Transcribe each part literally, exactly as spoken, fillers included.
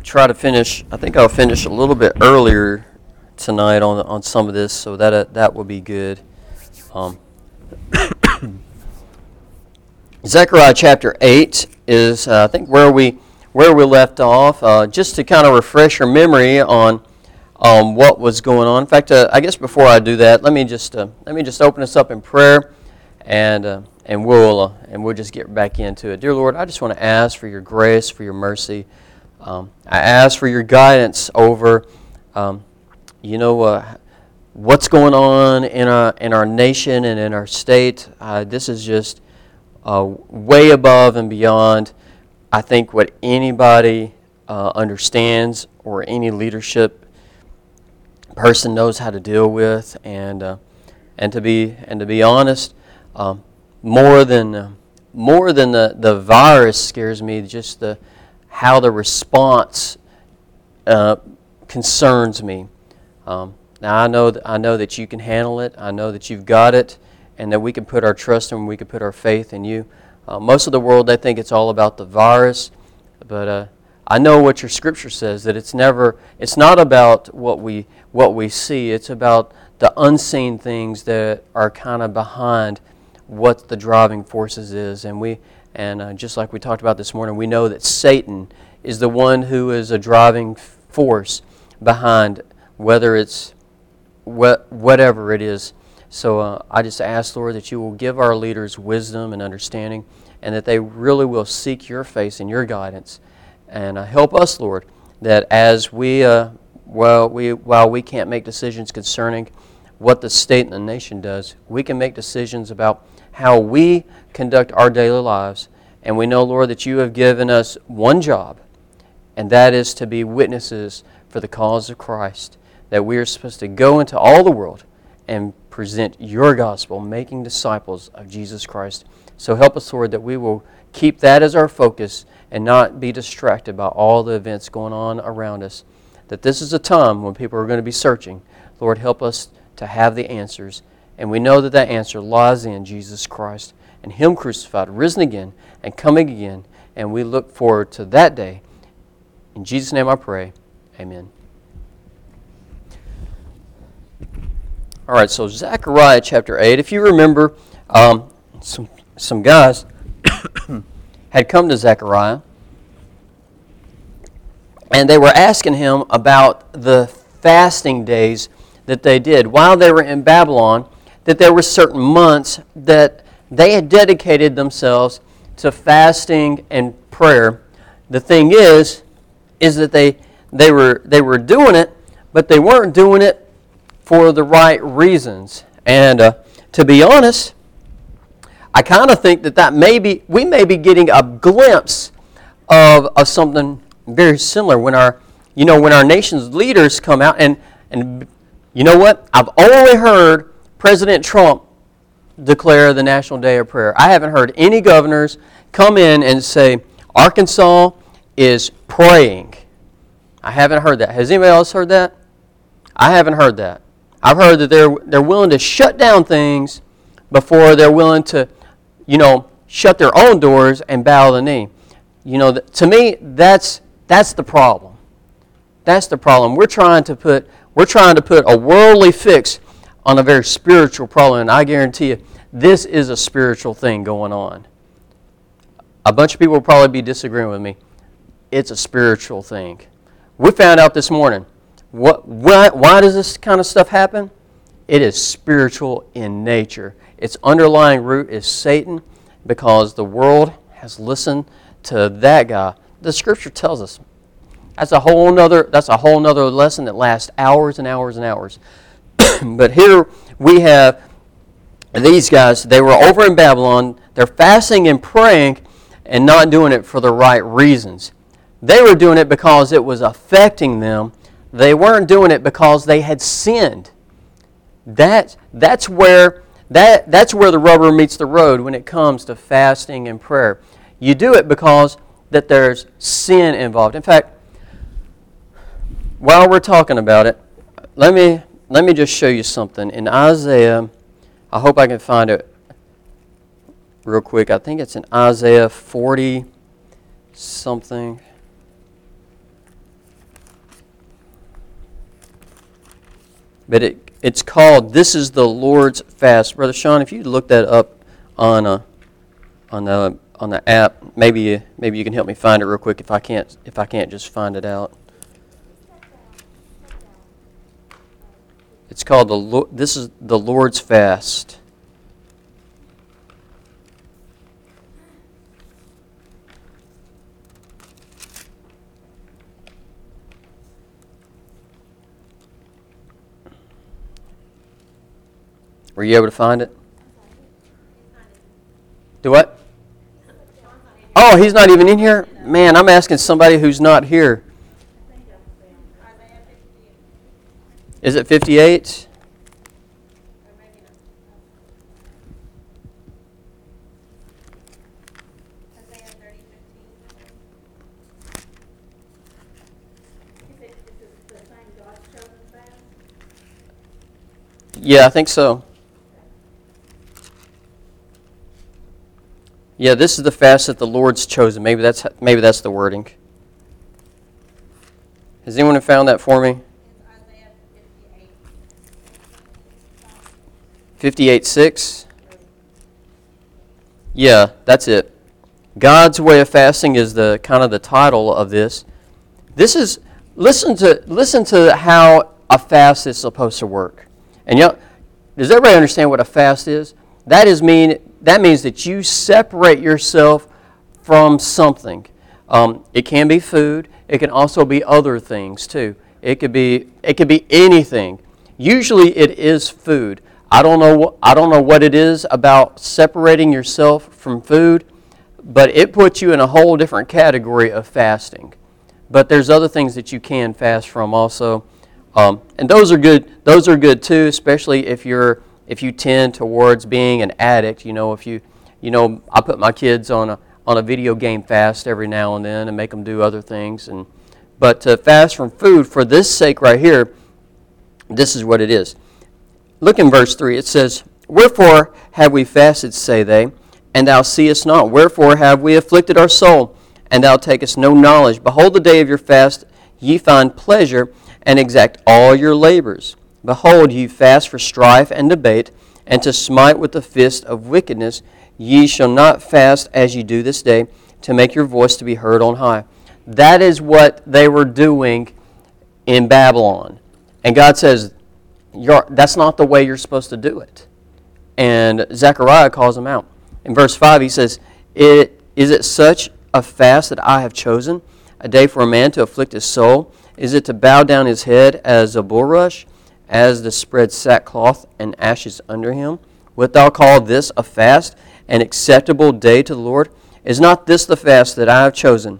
try to finish. I think I'll finish a little bit earlier tonight on on some of this, so that uh, that will be good. Um, Zechariah chapter eight is, uh, I think, where we where we left off. Uh, just to kind of refresh your memory on um, what was going on. In fact, uh, I guess before I do that, let me just uh, let me just open us up in prayer, and uh, and we'll uh, and we'll just get back into it. Dear Lord, I just want to ask for your grace, for your mercy. Um, I ask for your guidance over, um, you know, uh, what's going on in our in our nation and in our state. Uh, this is just uh, way above and beyond, I think, what anybody uh, understands or any leadership person knows how to deal with. And uh, and to be and to be honest, um, more than uh, more than the, the virus scares me, just the how the response uh, concerns me. Um, now I know that I know that you can handle it. I know that you've got it, and that we can put our trust in, we can put our faith in you. Uh, most of the world, they think it's all about the virus, but uh, I know what your Scripture says, that it's never. It's not about what we what we see. It's about the unseen things that are kind of behind what the driving forces is, and we. And uh, just like we talked about this morning, we know that Satan is the one who is a driving force behind whether it's what, whatever it is. So uh, I just ask, Lord, that you will give our leaders wisdom and understanding, and that they really will seek your face and your guidance. And uh, help us, Lord, that as we, uh, well, we, while we can't make decisions concerning what the state and the nation does, we can make decisions about how we conduct our daily lives. And we know, Lord, that you have given us one job, and that is to be witnesses for the cause of Christ, that we are supposed to go into all the world and present your gospel, making disciples of Jesus Christ. So help us, Lord, that we will keep that as our focus and not be distracted by all the events going on around us, that this is a time when people are going to be searching. Lord, help us to have the answers. And we know that that answer lies in Jesus Christ and Him crucified, risen again, and coming again. And we look forward to that day. In Jesus' name I pray. Amen. All right, so Zechariah chapter eight. If you remember, um, some, some guys had come to Zechariah, and they were asking him about the fasting days that they did while they were in Babylon, that there were certain months that they had dedicated themselves to fasting and prayer. The thing is, is that they they were they were doing it, but they weren't doing it for the right reasons. And uh, to be honest, I kind of think that that may be, we may be getting a glimpse of of something very similar when our you know when our nation's leaders come out and and you know what? I've only heard President Trump declare the National Day of Prayer. I haven't heard any governors come in and say, Arkansas is praying. I haven't heard that. Has anybody else heard that? I haven't heard that. I've heard that they're they're willing to shut down things before they're willing to, you know, shut their own doors and bow the knee. You know, to me, that's that's the problem. That's the problem. We're trying to put we're trying to put a worldly fix on a very spiritual problem, and I guarantee you, this is a spiritual thing going on. A bunch of people will probably be disagreeing with me. It's a spiritual thing. We found out this morning, what, why, why does this kind of stuff happen? It is spiritual in nature. Its underlying root is Satan, because the world has listened to that guy. The Scripture tells us. That's a whole nother, that's a whole nother lesson that lasts hours and hours and hours. But here we have these guys. They were over in Babylon. They're fasting and praying and not doing it for the right reasons. They were doing it because it was affecting them. They weren't doing it because they had sinned. That, that's where that, that's where the rubber meets the road when it comes to fasting and prayer. You do it because that there's sin involved. In fact, while we're talking about it, let me let me just show you something. In Isaiah, I hope I can find it real quick. I think it's in Isaiah forty something. But it it's called, This is the Lord's Fast. Brother Sean, if you look that up on a, on the on the app, maybe maybe you can help me find it real quick if I can't if I can't just find it out. It's called the Lo- This is the Lord's Fast. Were you able to find it? Do what? Oh, he's not even in here? Man, I'm asking somebody who's not here. Is it fifty-eight? Yeah, I think so. Yeah, this is the fast that the Lord's chosen. Maybe that's maybe that's the wording. Has anyone found that for me? fifty-eight six. Yeah, that's it. God's way of fasting is the kind of the title of this. This is listen to listen to how a fast is supposed to work. And you know, does everybody understand what a fast is? That is mean that means that you separate yourself from something. Um, it can be food. It can also be other things too. It could be it could be anything. Usually, it is food. I don't know what I don't know what it is about separating yourself from food, but it puts you in a whole different category of fasting. But there's other things that you can fast from also, um, and those are good. Those are good too, especially if you're if you tend towards being an addict. You know, if you you know, I put my kids on a on a video game fast every now and then and make them do other things. And but to fast from food for this sake right here, this is what it is. Look in verse three. It says, "Wherefore have we fasted, say they, and thou seest not? Wherefore have we afflicted our soul, and thou takest no knowledge? Behold, the day of your fast ye find pleasure, and exact all your labors. Behold, ye fast for strife and debate, and to smite with the fist of wickedness. Ye shall not fast as ye do this day, to make your voice to be heard on high." That is what they were doing in Babylon. And God says, You're, that's not the way you're supposed to do it. And Zechariah calls them out. In verse five, he says, it, "Is it such a fast that I have chosen, a day for a man to afflict his soul? Is it to bow down his head as a bulrush, as to spread sackcloth and ashes under him? Wilt thou call this a fast, an acceptable day to the Lord? Is not this the fast that I have chosen?"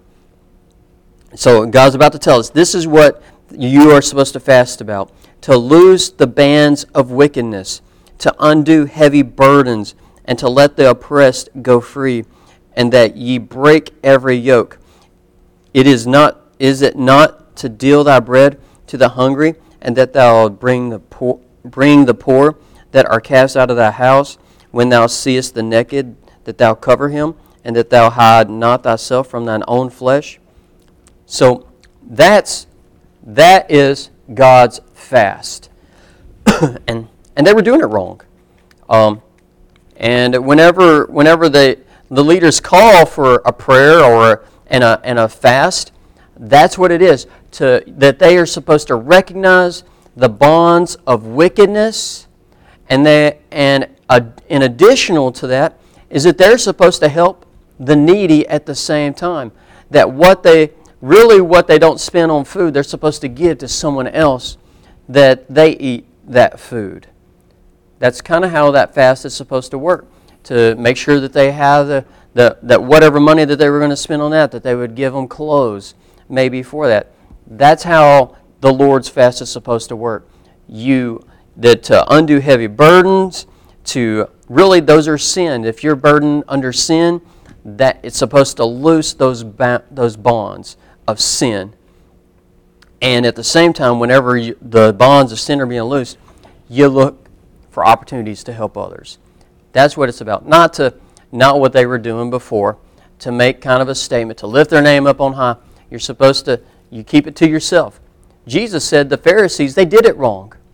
So God's about to tell us, this is what you are supposed to fast about. To loose the bands of wickedness, to undo heavy burdens, and to let the oppressed go free, and that ye break every yoke. It is not, is it not to deal thy bread to the hungry, and that thou bring the poor, bring the poor that are cast out of thy house, when thou seest the naked, that thou cover him, and that thou hide not thyself from thine own flesh? So that's that is God's fast, and and they were doing it wrong. Um, and whenever whenever they the leaders call for a prayer or and a and a fast, that's what it is. To that they are supposed to recognize the bonds of wickedness, and they and uh, in additional to that is that they're supposed to help the needy at the same time. That what they really what they don't spend on food, they're supposed to give to someone else that they eat that food. That's kind of how that fast is supposed to work. To make sure that they have the, the that whatever money that they were going to spend on that, that they would give them clothes maybe for that. That's how the Lord's fast is supposed to work. You that to undo heavy burdens, to really those are sin. If you're burdened under sin, that it's supposed to loose those ba- those bonds of sin. And at the same time, whenever you, the bonds of sin are being loosed, you look for opportunities to help others. That's what it's about. Not to not what they were doing before, to make kind of a statement, to lift their name up on high. You're supposed to, you keep it to yourself. Jesus said the Pharisees, they did it wrong.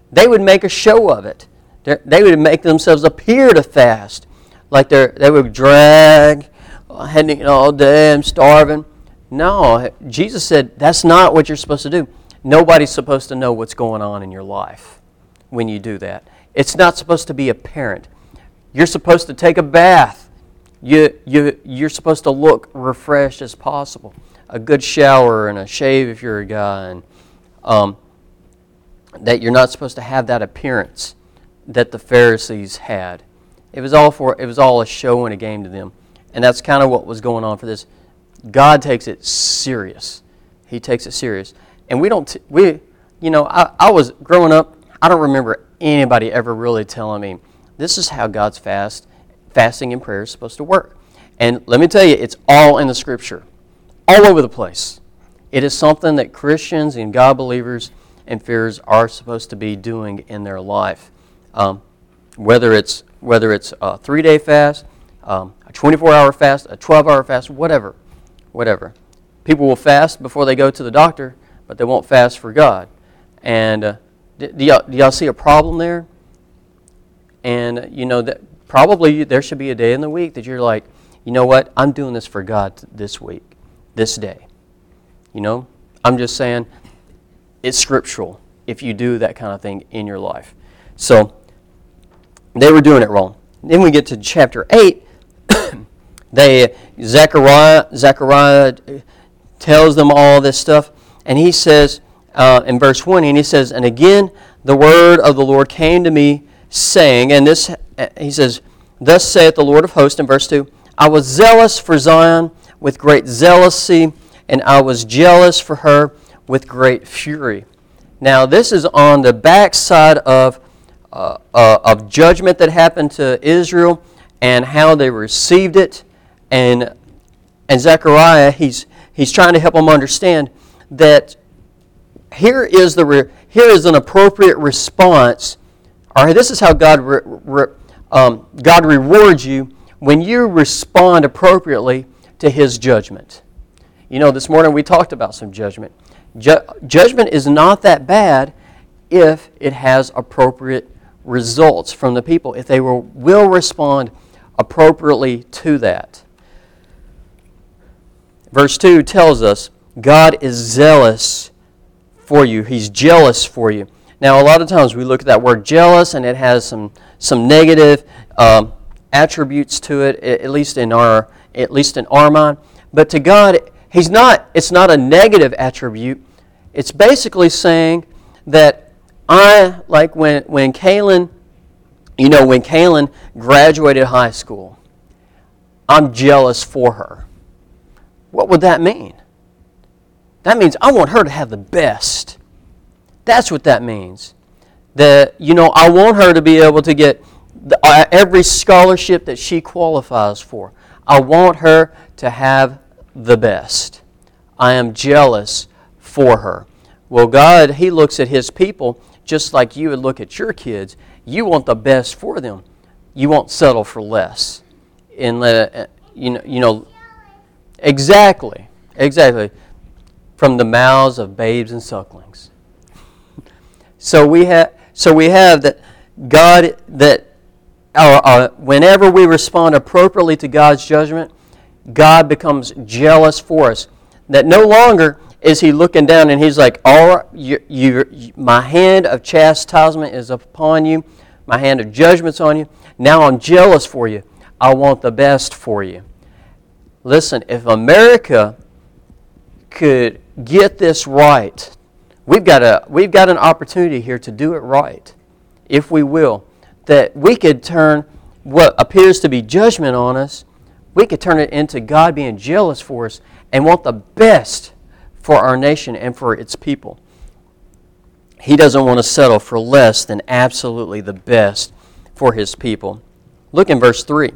they would make a show of it. They're, they would make themselves appear to fast. Like they they would drag, oh, I hadn't eaten all day, I'm starving. No, Jesus said that's not what you're supposed to do. Nobody's supposed to know what's going on in your life when you do that. It's not supposed to be apparent. You're supposed to take a bath. You, you, you're supposed to look refreshed as possible. A good shower and a shave if you're a guy. And um, that you're not supposed to have that appearance that the Pharisees had. It was all for it was all a show and a game to them. And that's kind of what was going on for this. God takes it serious. He takes it serious. And we don't, t- we, you know, I, I was growing up, I don't remember anybody ever really telling me, this is how God's fast, fasting and prayer is supposed to work. And let me tell you, it's all in the Scripture, all over the place. It is something that Christians and God believers and fearers are supposed to be doing in their life. Um, whether it's whether it's a three-day fast, um, a twenty-four hour fast, a twelve hour fast, whatever, whatever. People will fast before they go to the doctor, but they won't fast for God. And uh, do, do, y'all, do y'all see a problem there? And, uh, you know, that probably there should be a day in the week that you're like, you know what, I'm doing this for God this week, this day. You know, I'm just saying it's scriptural if you do that kind of thing in your life. So, they were doing it wrong. Then we get to chapter eight. they Zechariah, Zechariah tells them all this stuff. And he says, uh, in verse twenty, and he says, and again the word of the Lord came to me, saying, and this, he says, thus saith the Lord of hosts, in verse two, I was zealous for Zion with great zealousy, and I was jealous for her with great fury. Now, this is on the backside of uh, uh, of judgment that happened to Israel and how they received it. And and Zechariah, he's he's trying to help them understand that here is the re, here is an appropriate response. Or this is how God re, re, um, God rewards you when you respond appropriately to His judgment. You know, this morning we talked about some judgment. Ju- judgment is not that bad if it has appropriate results from the people, if they will, will respond appropriately to that. Verse two tells us, God is zealous for you. He's jealous for you. Now, a lot of times we look at that word jealous and it has some some negative um, attributes to it, at least in our at least in our mind. But to God, He's not. It's not a negative attribute. It's basically saying that I, like when when Kaylin, you know, when Kaylin graduated high school, I'm jealous for her. What would that mean? That means I want her to have the best. That's what that means. That, you know, I want her to be able to get the, uh, every scholarship that she qualifies for. I want her to have the best. I am jealous for her. Well, God, He looks at His people just like you would look at your kids. You want the best for them. You won't settle for less. And let, you know, you know, exactly, exactly, from the mouths of babes and sucklings. So we have, so we have that God that uh, uh, whenever we respond appropriately to God's judgment, God becomes jealous for us. That no longer is He looking down and He's like, all right, you, you, my hand of chastisement is upon you. My hand of judgment's on you. Now I'm jealous for you. I want the best for you. Listen, if America could get this right, we've got a we've got an opportunity here to do it right, if we will. That we could turn what appears to be judgment on us, we could turn it into God being jealous for us and want the best for our nation and for its people. He doesn't want to settle for less than absolutely the best for His people. Look in verse three.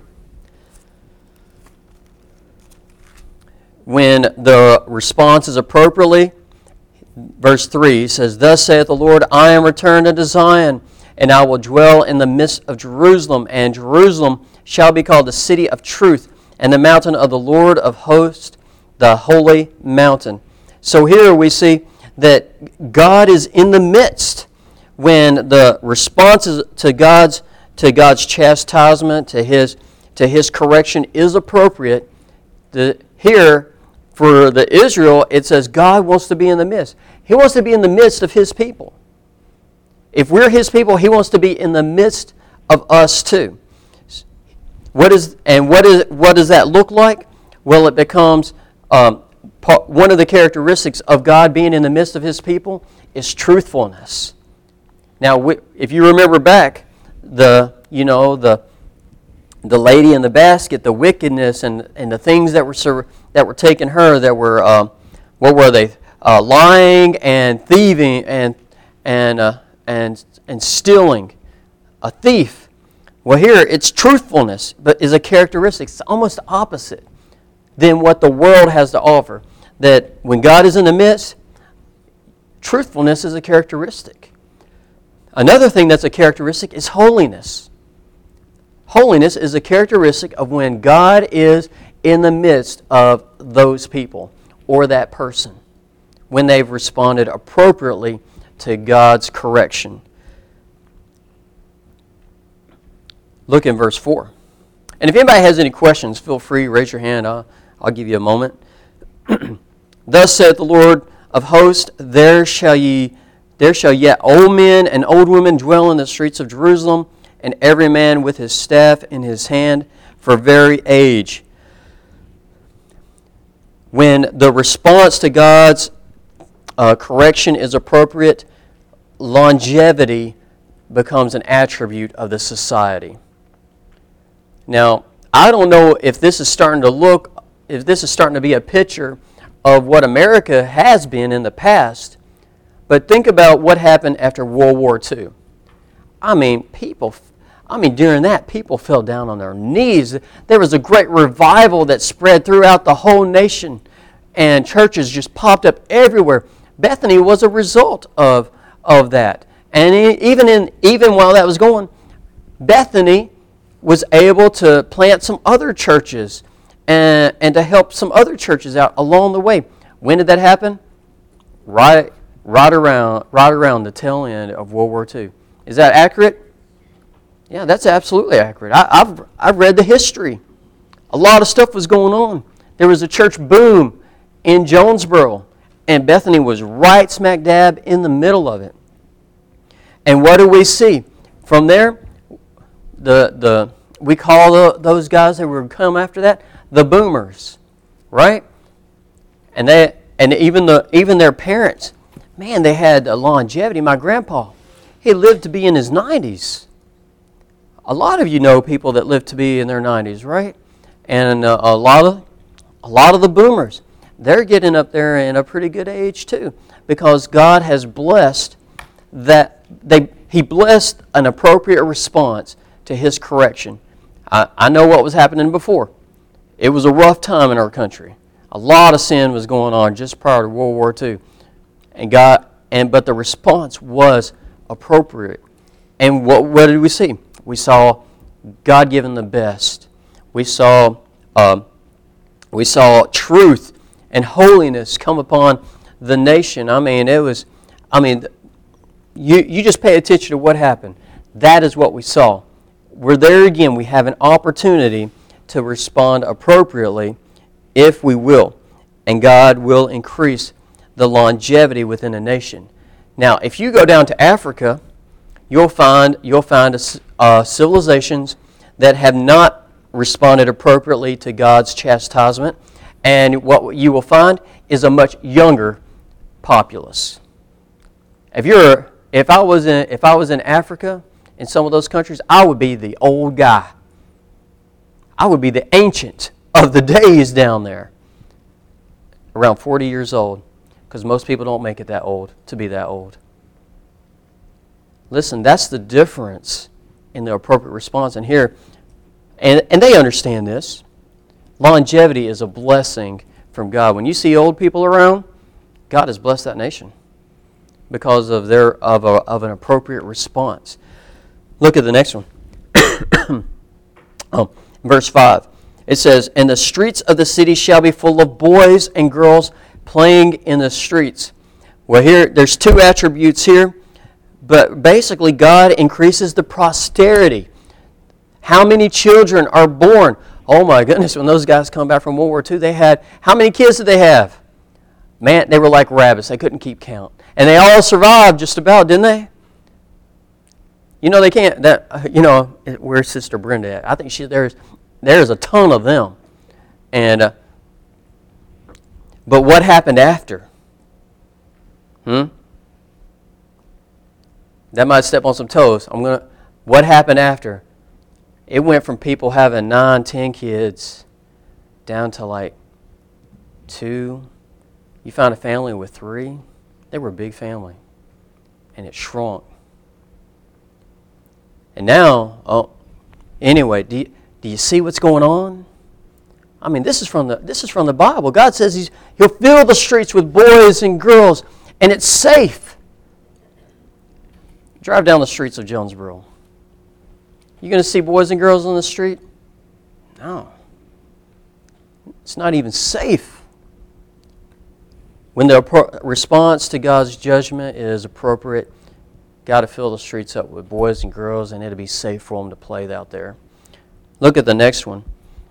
When the response is appropriately, verse three says, thus saith the Lord, I am returned unto Zion, and I will dwell in the midst of Jerusalem, and Jerusalem shall be called the city of truth, and the mountain of the Lord of hosts, the holy mountain. So here we see that God is in the midst. when the responses to God's to God's chastisement, to His to His correction is appropriate, the, here for the Israel it says God wants to be in the midst. He wants to be in the midst of His people. If we're His people, He wants to be in the midst of us too. What is and what is what does that look like? Well, it becomes um, part, one of the characteristics of God being in the midst of His people is truthfulness. Now, we, if you remember back, the you know the the lady in the basket, the wickedness and, and the things that were that were taking her, that were um, what were they? Uh, lying and thieving and and uh, and and stealing, a thief. Well, here it's truthfulness, but is a characteristic. It's almost opposite than what the world has to offer. That when God is in the midst, truthfulness is a characteristic. Another thing that's a characteristic is holiness. Holiness is a characteristic of when God is in the midst of those people or that person, when they've responded appropriately to God's correction. Look in verse four. And if anybody has any questions, feel free, raise your hand. I'll, I'll give you a moment. Thus saith the Lord of hosts, there shall ye, there shall yet old men and old women dwell in the streets of Jerusalem, and every man with his staff in his hand for very age. When the response to God's uh, correction is appropriate, longevity becomes an attribute of the society. Now, I don't know if this is starting to look, if this is starting to be a picture of what America has been in the past, but think about what happened after World War Two. I mean, people, I mean, during that, people fell down on their knees. There was a great revival that spread throughout the whole nation, and churches just popped up everywhere. Bethany was a result of, of that. And even in even while that was going, Bethany was able to plant some other churches and, and to help some other churches out along the way. When did that happen? Right, right around, right around the tail end of World War Two. Is that accurate? Yeah, that's absolutely accurate. I, I've I've read the history. A lot of stuff was going on. There was a church boom in Jonesboro, and Bethany was right smack dab in the middle of it. And what do we see from there? The the we call the, those guys that were come after that the boomers, right? And they and even the even their parents, man, they had a longevity. My grandpa, he lived to be in his nineties. A lot of you know people that live to be in their nineties, right? And uh, a lot of a lot of the boomers, they're getting up there in a pretty good age too, because God has blessed that they He blessed an appropriate response to His correction. I, I know what was happening before. It was a rough time in our country. A lot of sin was going on just prior to World War Two, and God and but the response was appropriate. And what what did we see? We saw God giving the best. We saw uh, we saw truth and holiness come upon the nation. I mean, it was. I mean. You you just pay attention to what happened. That is what we saw. We're there again. We have an opportunity to respond appropriately if we will. And God will increase the longevity within a nation. Now, if you go down to Africa, you'll find you'll find uh, civilizations that have not responded appropriately to God's chastisement. And what you will find is a much younger populace. If you're If I was in if I was in Africa, in some of those countries, I would be the old guy. I would be the ancient of the days down there. Around forty years old, because most people don't make it that old to be that old. Listen, that's the difference in the appropriate response. And here, and, and they understand this. Longevity is a blessing from God. When you see old people around, God has blessed that nation because of their of a, of an appropriate response. Look at the next one. oh, verse five. It says, "And the streets of the city shall be full of boys and girls playing in the streets." Well, here there's two attributes here. But basically, God increases the posterity. How many children are born? Oh my goodness, when those guys come back from World War Two, they had, how many kids did they have? Man, they were like rabbits. They couldn't keep count. And they all survived just about, didn't they? You know, they can't, that, you know, where's Sister Brenda at? I think she, there's, there's a ton of them. And, uh, but what happened after? Hmm? That might step on some toes. I'm gonna. What happened after? It went from people having nine, ten kids down to like two. You found a family with three. They were a big family, and it shrunk. And now, oh, anyway, do you, do you see what's going on? I mean, this is from the this is from the Bible. God says he's, He'll fill the streets with boys and girls, and it's safe. Drive down the streets of Jonesboro. You going to see boys and girls on the street? No. It's not even safe. When the appro- response to God's judgment is appropriate, got to fill the streets up with boys and girls, and it'll be safe for them to play out there. Look at the next one.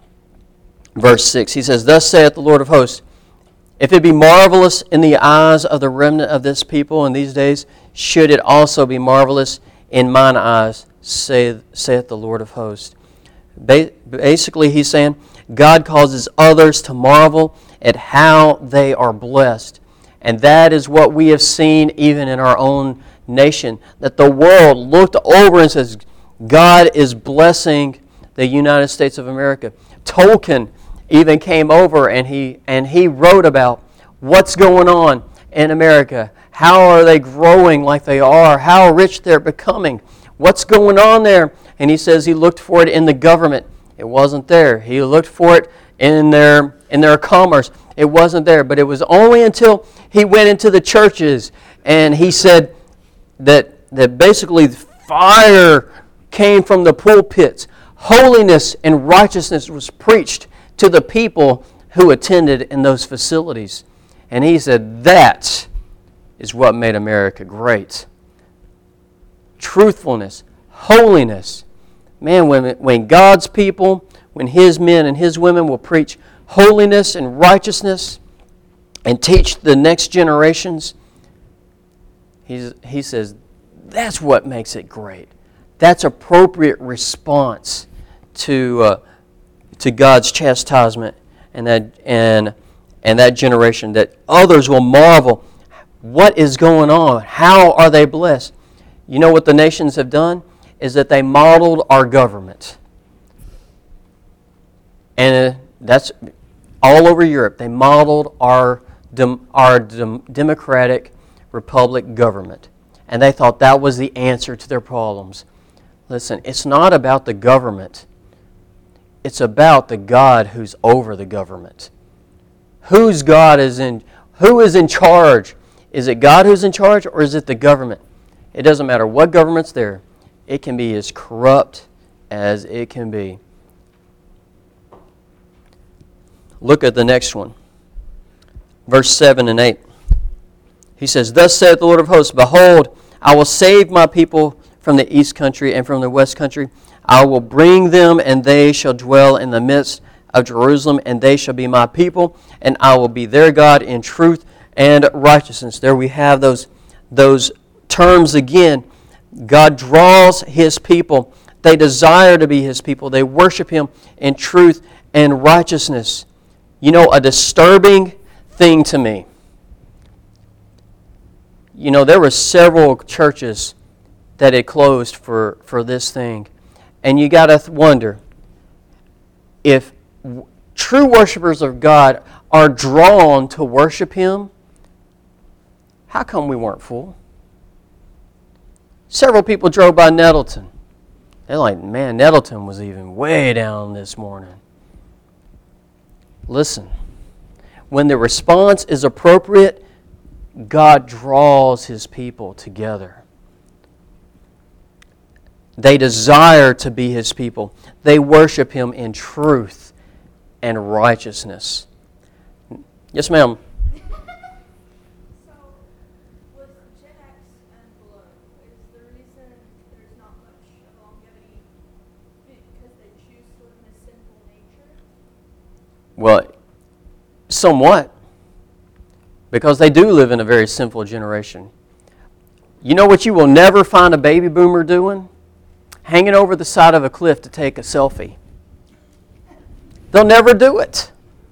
Verse six. He says, "Thus saith the Lord of hosts, if it be marvelous in the eyes of the remnant of this people in these days, should it also be marvelous in mine eyes, saith, saith the Lord of hosts." Basically, he's saying God causes others to marvel at how they are blessed. And that is what we have seen even in our own nation, that the world looked over and says, God is blessing the United States of America. Tolkien even came over and he and he wrote about what's going on in America. How are they growing like they are? How rich they're becoming? What's going on there? And he says he looked for it in the government. It wasn't there. He looked for it in their in their commerce. It wasn't there. But it was only until he went into the churches and he said that that basically fire came from the pulpits. Holiness and righteousness was preached to the people who attended in those facilities. And he said that is what made America great. Truthfulness, holiness. Man, when, when God's people, when His men and His women will preach holiness and righteousness and teach the next generations, he's, he says that's what makes it great. That's appropriate response to uh, to God's chastisement and that and and that generation, that others will marvel. What is going on? How are they blessed? You know what the nations have done? Is that they modeled our government. And that's all over Europe. They modeled our, dem, our dem, democratic republic government. And they thought that was the answer to their problems. Listen, it's not about the government. It's about the God who's over the government. Whose God is in, who is in charge? Is it God who's in charge, or is it the government? It doesn't matter what government's there. It can be as corrupt as it can be. Look at the next one. Verse seven and eight. He says, "Thus saith the Lord of hosts, Behold, I will save my people from the east country and from the west country. I will bring them, and they shall dwell in the midst of Jerusalem, and they shall be my people, and I will be their God in truth and righteousness." There we have those, those terms again. God draws His people. They desire to be His people. They worship Him in truth and righteousness. You know, a disturbing thing to me. You know, there were several churches that had closed for, for this thing. And you got to wonder, if w- true worshipers of God are drawn to worship Him, how come we weren't full? Several people drove by Nettleton. They're like, man, Nettleton was even way down this morning. Listen, when the response is appropriate, God draws His people together. They desire to be His people. They worship Him in truth and righteousness. Yes, ma'am. So, with Gen X and below, is somewhat, because they do live in a very sinful generation. You know what you will never find a baby boomer doing? Hanging over the side of a cliff to take a selfie. They'll never do it.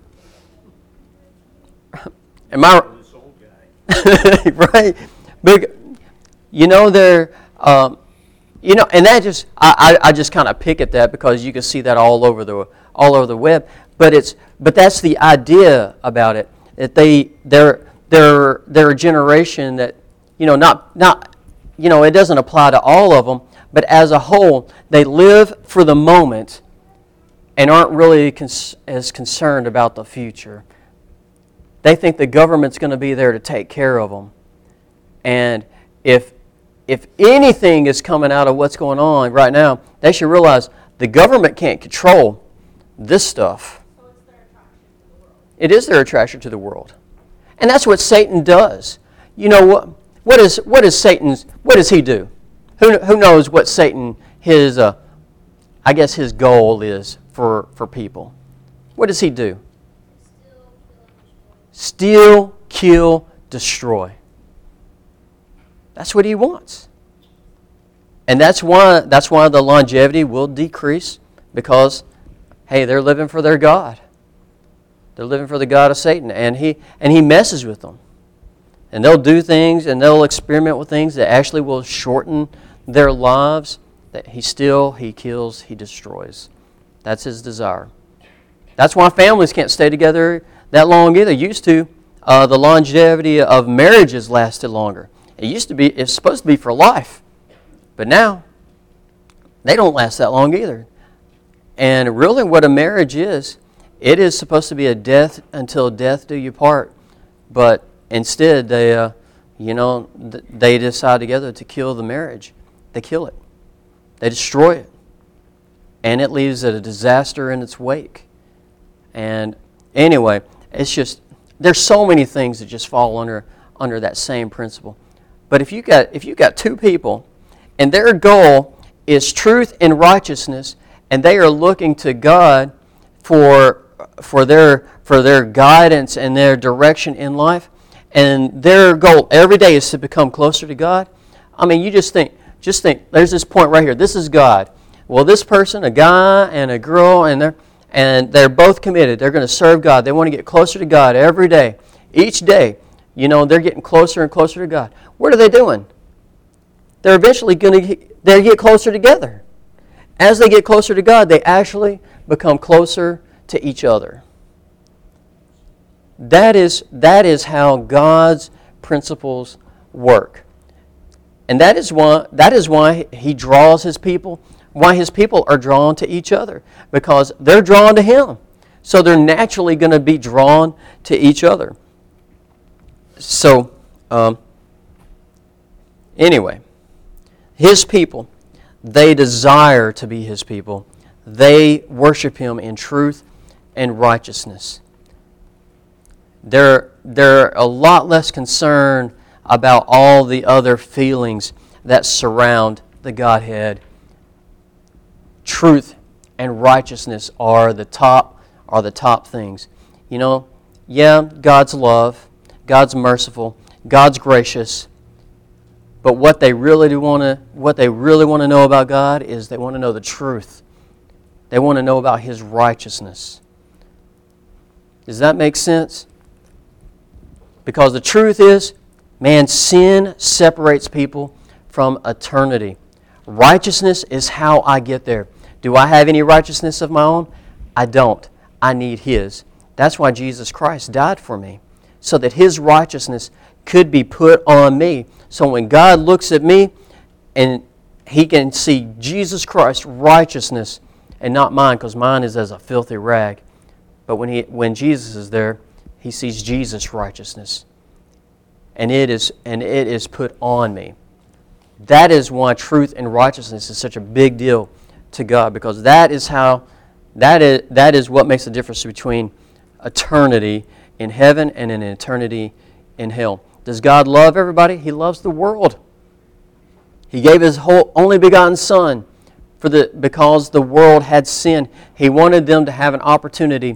Am I right? But you know they're, um, you know, and that just I, I, I just kind of pick at that because you can see that all over the all over the web. But it's but that's the idea about it, that they they're they're they're a generation that, you know, not not you know it doesn't apply to all of them, but as a whole they live for the moment and aren't really cons- as concerned about the future. They think the government's going to be there to take care of them. And if if anything is coming out of what's going on right now, they should realize the government can't control this stuff. So it's their attraction to the world. It is their attraction to the world. And that's what Satan does. You know what what is what is Satan's what does he do? Who who knows what Satan his uh, I guess his goal is for, for people? What does he do? Steal, kill, destroy. That's what he wants. And that's why that's why the longevity will decrease, because, hey, they're living for their God. They're living for the God of Satan, and he and he messes with them. And they'll do things and they'll experiment with things that actually will shorten their lives. That he steals, he kills, he destroys. That's his desire. That's why families can't stay together that long either. Used to, uh, the longevity of marriages lasted longer. It used to be, it's supposed to be for life. But now, they don't last that long either. And really what a marriage is, it is supposed to be a death until death do you part. But instead, they, uh, you know, th- they decide together to kill the marriage. They kill it. They destroy it. And it leaves a disaster in its wake. And anyway, it's just, there's so many things that just fall under under that same principle. But if you got if you got two people and their goal is truth and righteousness, and they are looking to God for for their for their guidance and their direction in life, and their goal every day is to become closer to God, I mean, you just think just think there's this point right here. This is God. Well, this person, a guy and a girl, and they're And they're both committed. They're going to serve God. They want to get closer to God every day. Each day, you know, they're getting closer and closer to God. What are they doing? They're eventually going to get, they get closer together. As they get closer to God, they actually become closer to each other. That is, that is how God's principles work. And that is why, that is why He draws His people, why His people are drawn to each other, because they're drawn to Him. So they're naturally going to be drawn to each other. So, um, anyway, His people, they desire to be His people. They worship Him in truth and righteousness. They're, they're a lot less concerned about all the other feelings that surround the Godhead. Truth and righteousness are the top are the top things. You know, yeah, God's love, God's merciful, God's gracious. But what they really do want to what they really want to know about God is they want to know the truth. They want to know about His righteousness. Does that make sense? Because the truth is, man, sin separates people from eternity. Righteousness is how I get there. Do I have any righteousness of my own? I don't. I need His. That's why Jesus Christ died for me, so that His righteousness could be put on me. So when God looks at me, and He can see Jesus Christ's righteousness and not mine, because mine is as a filthy rag. But when he, when Jesus is there, He sees Jesus' righteousness, and it is and it is put on me. That is why truth and righteousness is such a big deal to God, because that is how that is that is what makes the difference between eternity in heaven and an eternity in hell. Does God love everybody? He loves the world. He gave His whole only begotten Son for the because the world had sinned. He wanted them to have an opportunity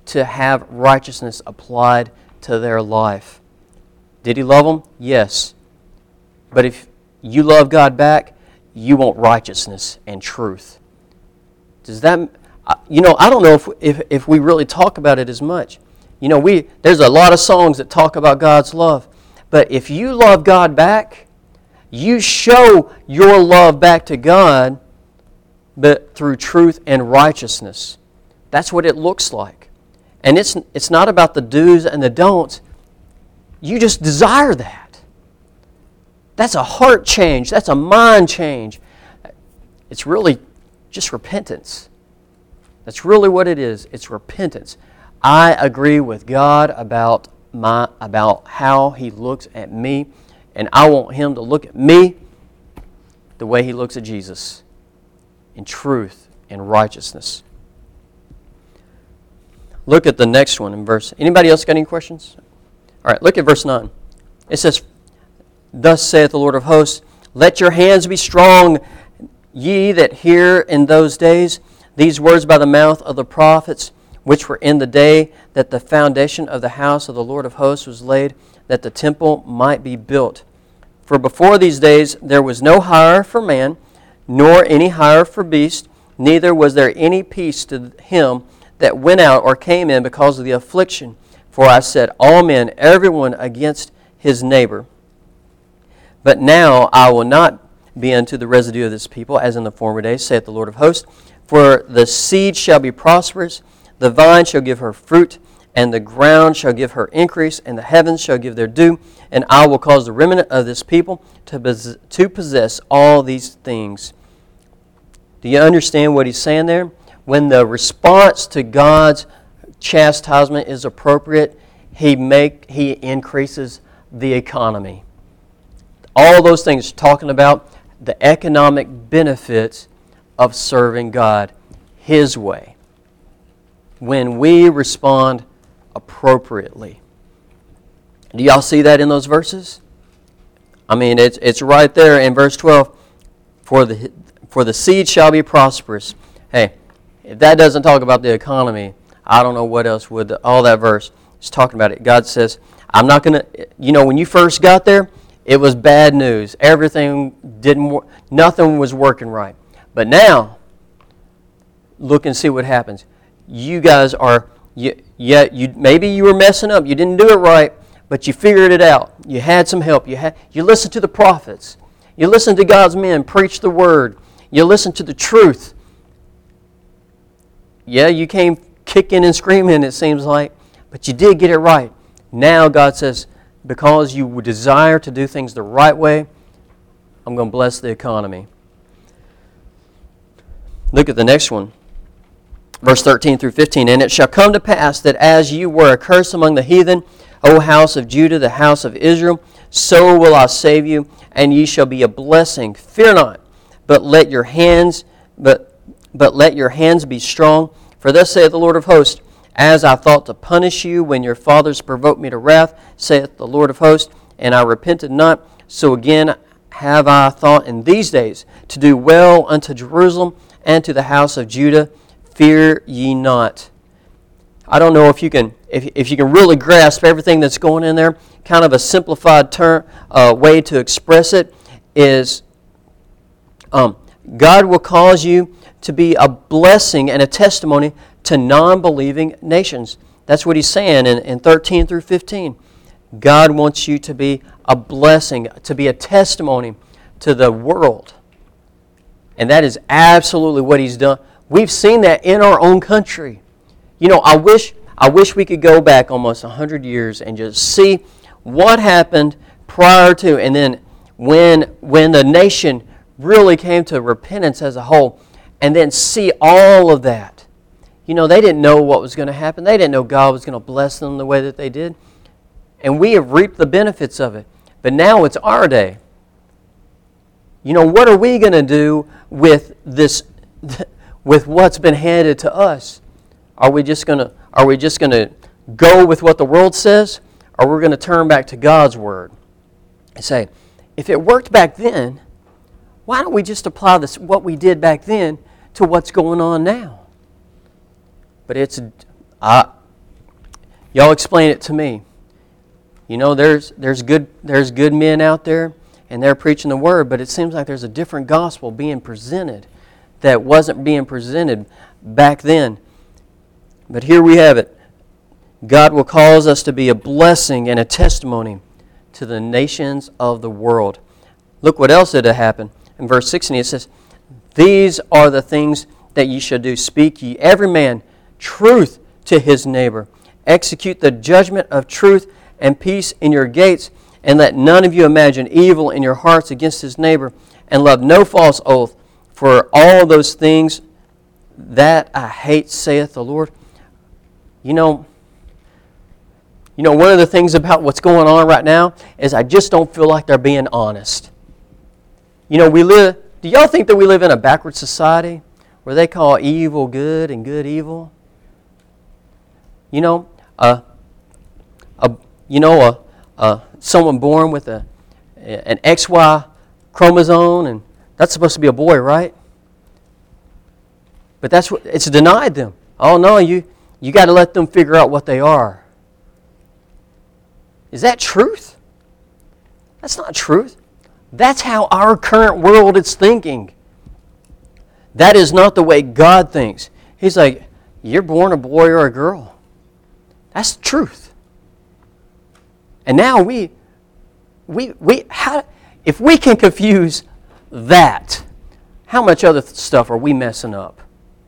to have righteousness applied to their life. Did he love them? Yes. But if you love God back, you want righteousness and truth. Does that, you know, I don't know if, if, if we really talk about it as much. You know, we there's a lot of songs that talk about God's love. But if you love God back, you show your love back to God, but through truth and righteousness. That's what it looks like. And it's it's not about the do's and the don'ts. You just desire that. That's a heart change. That's a mind change. It's really just repentance. That's really what it is. It's repentance. I agree with God about my about how He looks at me, and I want Him to look at me the way He looks at Jesus, in truth and righteousness. Look at the next one in verse. Anybody else got any questions? All right, look at verse nine. It says, "Thus saith the Lord of hosts, let your hands be strong, ye that hear in those days these words by the mouth of the prophets, which were in the day that the foundation of the house of the Lord of hosts was laid, that the temple might be built. For before these days there was no hire for man, nor any hire for beast, neither was there any peace to him that went out or came in because of the affliction. For I set all men, everyone against his neighbor. But now I will not be unto the residue of this people, as in the former days, saith the Lord of hosts. For the seed shall be prosperous, the vine shall give her fruit, and the ground shall give her increase, and the heavens shall give their dew, and I will cause the remnant of this people to possess, to possess all these things." Do you understand what he's saying there? When the response to God's chastisement is appropriate, he make he increases the economy. All those things talking about the economic benefits of serving God His way. When we respond appropriately. Do y'all see that in those verses? I mean, it's it's right there in verse twelve. For the for the seed shall be prosperous. Hey, if that doesn't talk about the economy, I don't know what else would. All that verse is talking about it. God says, I'm not going to, you know, when you first got there, it was bad news. Everything didn't work. Nothing was working right. But now, look and see what happens. You guys are, you, yeah, you maybe you were messing up. You didn't do it right, but you figured it out. You had some help. You had, you listened to the prophets. You listened to God's men preach the word. You listened to the truth. Yeah, you came kicking and screaming, it seems like, but you did get it right. Now God says, because you desire to do things the right way, I'm going to bless the economy. Look at the next one. Verse thirteen through fifteen. "And it shall come to pass that as you were a curse among the heathen, O house of Judah, the house of Israel, so will I save you, and ye shall be a blessing. Fear not, but let your hands, but but let your hands be strong. For thus saith the Lord of hosts, as I thought to punish you when your fathers provoked me to wrath, saith the Lord of hosts, and I repented not, so again have I thought in these days to do well unto Jerusalem and to the house of Judah. Fear ye not." I don't know if you can if, if you can really grasp everything that's going in there. Kind of a simplified term uh, way to express it is um, God will cause you to be a blessing and a testimony to non-believing nations. That's what he's saying in, in thirteen through fifteen. God wants you to be a blessing, to be a testimony to the world. And that is absolutely what he's done. We've seen that in our own country. You know, I wish I wish we could go back almost one hundred years and just see what happened prior to, and then when when the nation really came to repentance as a whole, and then see all of that. You know, they didn't know what was going to happen. They didn't know God was going to bless them the way that they did. And we have reaped the benefits of it. But now it's our day. You know, what are we going to do with this, with what's been handed to us? Are we just going to are we just going to go with what the world says, or we're going to turn back to God's word and say, if it worked back then, why don't we just apply this what we did back then to what's going on now? But it's I Y'all explain it to me. You know, there's there's good there's good men out there, and they're preaching the word, but it seems like there's a different gospel being presented that wasn't being presented back then. But here we have it. God will cause us to be a blessing and a testimony to the nations of the world. Look what else did happen. In verse sixteen it says, "These are the things that ye shall do. Speak ye every man truth to his neighbor. Execute the judgment of truth and peace in your gates, and let none of you imagine evil in your hearts against his neighbor, and love no false oath, for all those things that I hate, saith the Lord." You know, you know, one of the things about what's going on right now is I just don't feel like they're being honest. You know, we live, do y'all think that we live in a backward society where they call evil good and good evil? You know, uh, a, you know, a, a, someone born with a, an X Y chromosome, and that's supposed to be a boy, right? But that's what, it's denied them. Oh no, you, you got to let them figure out what they are. Is that truth? That's not truth. That's how our current world is thinking. That is not the way God thinks. He's like, you're born a boy or a girl. That's the truth. And now we, we, we, how, if we can confuse that, how much other stuff are we messing up?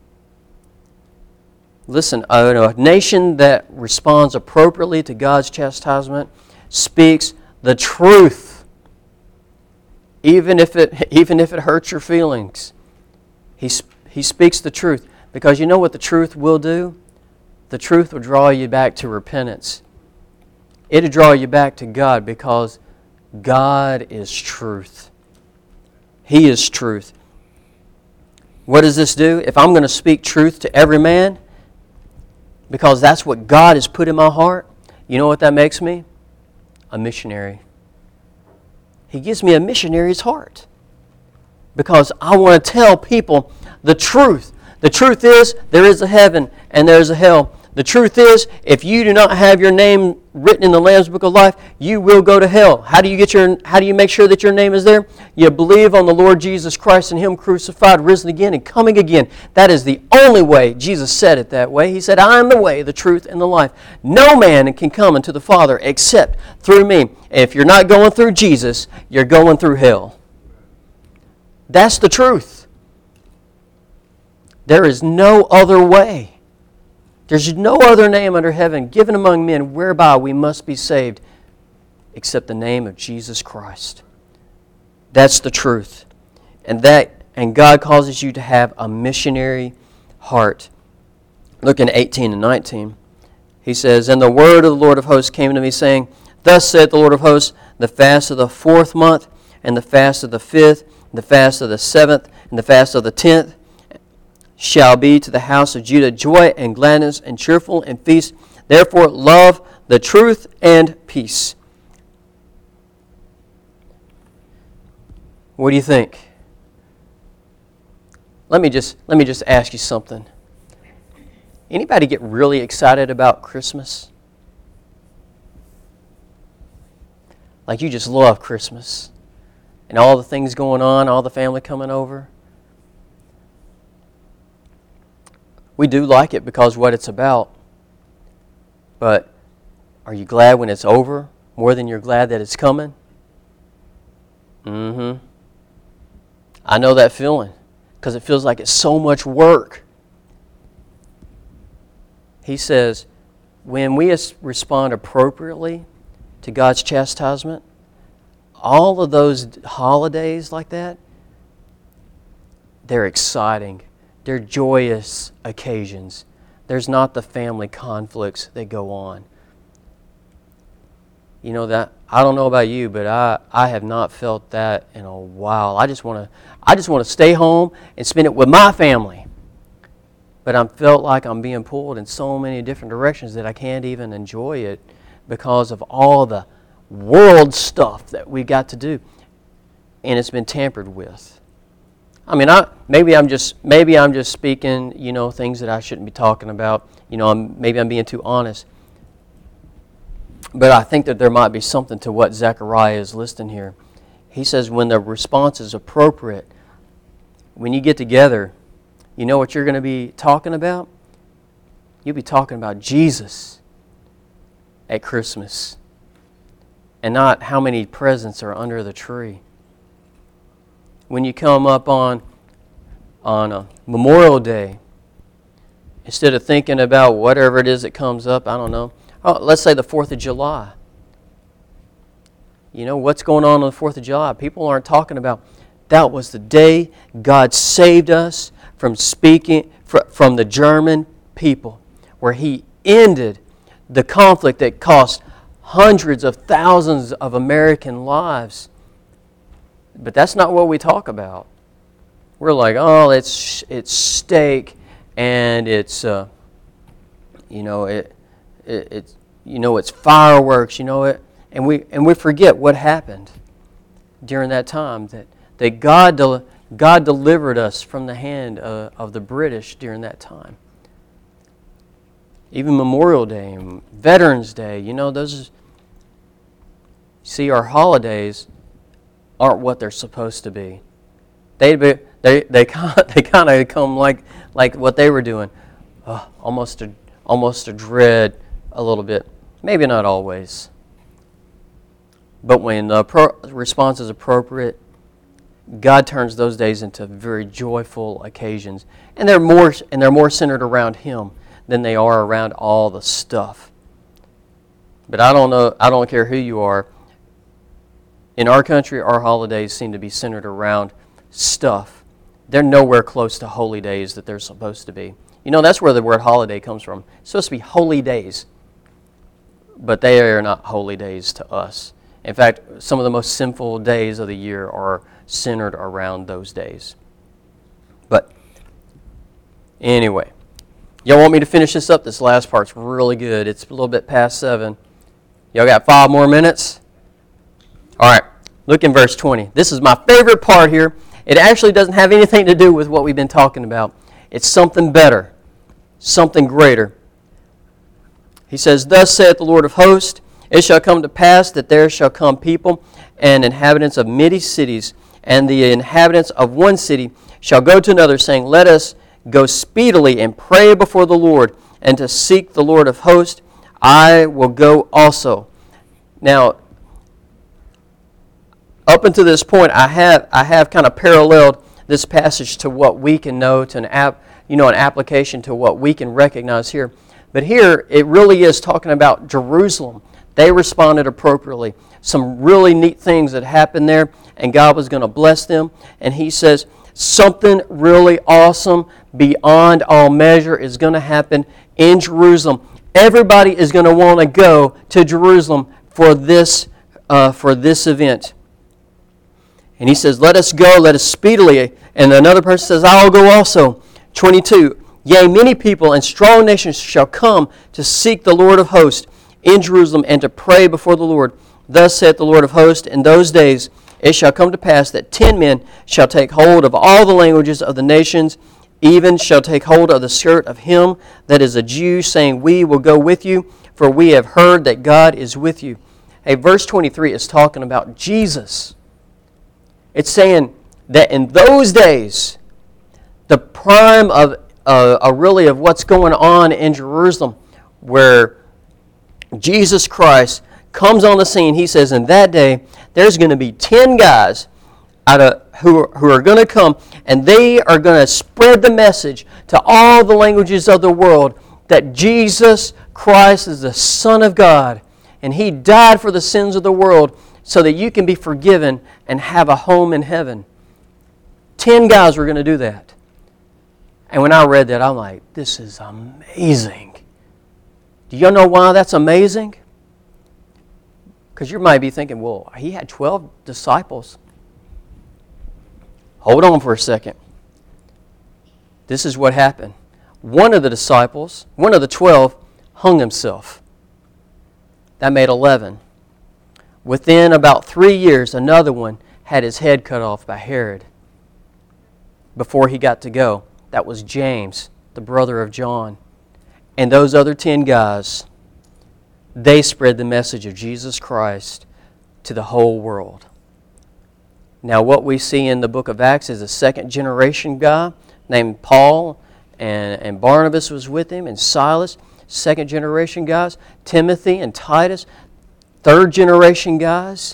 Listen, a nation that responds appropriately to God's chastisement speaks the truth, even if it even if it hurts your feelings. He he speaks the truth, because you know what the truth will do? The truth will draw you back to repentance. It'll draw you back to God, because God is truth. He is truth. What does this do? If I'm going to speak truth to every man, because that's what God has put in my heart, you know what that makes me? A missionary. He gives me a missionary's heart, because I want to tell people the truth. The truth is, there is a heaven and there is a hell. The truth is, if you do not have your name written in the Lamb's Book of Life, you will go to hell. How do you get your? How do you make sure that your name is there? You believe on the Lord Jesus Christ and Him crucified, risen again, and coming again. That is the only way. Jesus said it that way. He said, "I am the way, the truth, and the life. No man can come unto the Father except through me." And if you're not going through Jesus, you're going through hell. That's the truth. There is no other way. There's no other name under heaven given among men whereby we must be saved except the name of Jesus Christ. That's the truth. And that and God causes you to have a missionary heart. Look in eighteen and nineteen. He says, "And the word of the Lord of hosts came to me, saying, Thus saith the Lord of hosts, the fast of the fourth month, and the fast of the fifth, and the fast of the seventh, and the fast of the tenth, shall be to the house of Judah joy and gladness and cheerful and feast. Therefore love the truth and peace." What do you think? Let me just let me just ask you something. Anybody get really excited about Christmas? Like you just love Christmas and all the things going on, all the family coming over? We do like it because of what it's about. But are you glad when it's over more than you're glad that it's coming? Mm-hmm. I know that feeling, because it feels like it's so much work. He says, when we respond appropriately to God's chastisement, all of those holidays like that, they're exciting. They're joyous occasions. There's not the family conflicts that go on. You know that I don't know about you, but I, I have not felt that in a while. I just want to I just want to stay home and spend it with my family. But I felt like I'm being pulled in so many different directions that I can't even enjoy it because of all the world stuff that we got to do, and it's been tampered with. I mean, I maybe I'm just maybe I'm just speaking, you know, things that I shouldn't be talking about. You know, I'm, maybe I'm being too honest. But I think that there might be something to what Zechariah is listing here. He says when the response is appropriate, when you get together, you know what you're going to be talking about? You'll be talking about Jesus at Christmas and not how many presents are under the tree. When you come up on, on a Memorial Day, instead of thinking about whatever it is that comes up, I don't know, oh, let's say the fourth of July. You know, what's going on on the fourth of July? People aren't talking about that was the day God saved us from speaking, from the German people, where He ended the conflict that cost hundreds of thousands of American lives. But that's not what we talk about. We're like, oh, it's it's steak and it's uh, you know it, it it's you know it's fireworks, you know it, and we and we forget what happened during that time, that that God del- God delivered us from the hand uh, of the British during that time. Even Memorial Day, and Veterans Day, you know those. See, our holidays aren't what they're supposed to be. They be, they they kind they kind of come like like what they were doing, uh, almost a almost a dread a little bit. Maybe not always, but when the pro- response is appropriate, God turns those days into very joyful occasions, and they're more and they're more centered around Him than they are around all the stuff. But I don't know. I don't care who you are. In our country, our holidays seem to be centered around stuff. They're nowhere close to holy days that they're supposed to be. You know, that's where the word holiday comes from. It's supposed to be holy days. But they are not holy days to us. In fact, some of the most sinful days of the year are centered around those days. But anyway, y'all want me to finish this up? This last part's really good. It's a little bit past seven. Y'all got five more minutes? All right, look in verse twenty. This is my favorite part here. It actually doesn't have anything to do with what we've been talking about. It's something better, something greater. He says, "Thus saith the Lord of hosts, it shall come to pass that there shall come people and inhabitants of many cities, and the inhabitants of one city shall go to another, saying, Let us go speedily and pray before the Lord, and to seek the Lord of hosts. I will go also." Now, up until this point, I have I have kind of paralleled this passage to what we can know, to an app, you know, an application to what we can recognize here. But here, it really is talking about Jerusalem. They responded appropriately. Some really neat things that happened there, and God was going to bless them. And He says something really awesome, beyond all measure, is going to happen in Jerusalem. Everybody is going to want to go to Jerusalem for this uh, for this event. And He says, "Let us go, let us speedily." And another person says, "I will go also." twenty-two, "Yea, many people and strong nations shall come to seek the Lord of hosts in Jerusalem, and to pray before the Lord. Thus saith the Lord of hosts, in those days it shall come to pass that ten men shall take hold of all the languages of the nations, even shall take hold of the skirt of him that is a Jew, saying, We will go with you, for we have heard that God is with you." Hey, verse twenty-three is talking about Jesus. It's saying that in those days, the prime of uh, uh, really of what's going on in Jerusalem, where Jesus Christ comes on the scene, He says, in that day, there's going to be ten guys out of who are, who are going to come, and they are going to spread the message to all the languages of the world that Jesus Christ is the Son of God, and He died for the sins of the world so that you can be forgiven and have a home in heaven. Ten guys were going to do that. And when I read that, I'm like, this is amazing. Do y'all know why that's amazing? Because you might be thinking, well, He had twelve disciples. Hold on for a second. This is what happened. One of the disciples, one of the twelve, hung himself. That made eleven. Within about three years, another one had his head cut off by Herod before he got to go. That was James, the brother of John. And those other ten guys, they spread the message of Jesus Christ to the whole world. Now, what we see in the book of Acts is a second generation guy named Paul, and, and Barnabas was with him, and Silas, second generation guys, Timothy and Titus, third generation guys.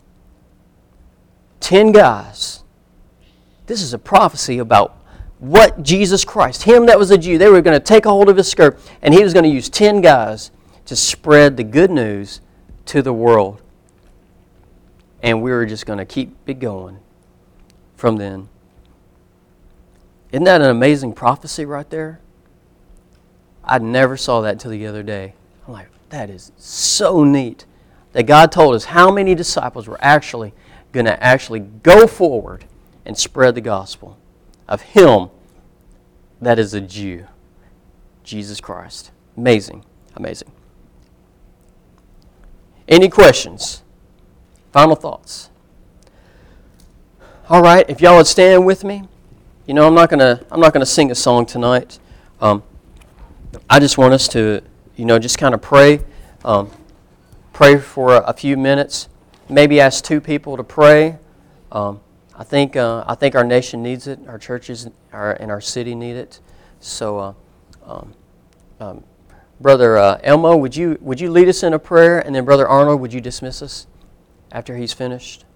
Ten guys. This is a prophecy about what Jesus Christ, Him that was a Jew, they were going to take a hold of His skirt, and He was going to use ten guys to spread the good news to the world. And we were just going to keep it going from then. Isn't that an amazing prophecy right there? I never saw that until the other day. I'm like, that is so neat. That God told us how many disciples were actually going to actually go forward and spread the gospel of Him that is a Jew, Jesus Christ. Amazing, amazing. Any questions? Final thoughts? All right, if y'all would stand with me. You know, I'm not gonna I'm not gonna sing a song tonight. Um, I just want us to, you know, just kind of pray, um, pray for a, a few minutes. Maybe ask two people to pray. Um, I think uh, I think our nation needs it. Our churches our, and our city need it. So, uh, um, um, Brother uh, Elmo, would you would you lead us in a prayer, and then Brother Arnold, would you dismiss us after he's finished?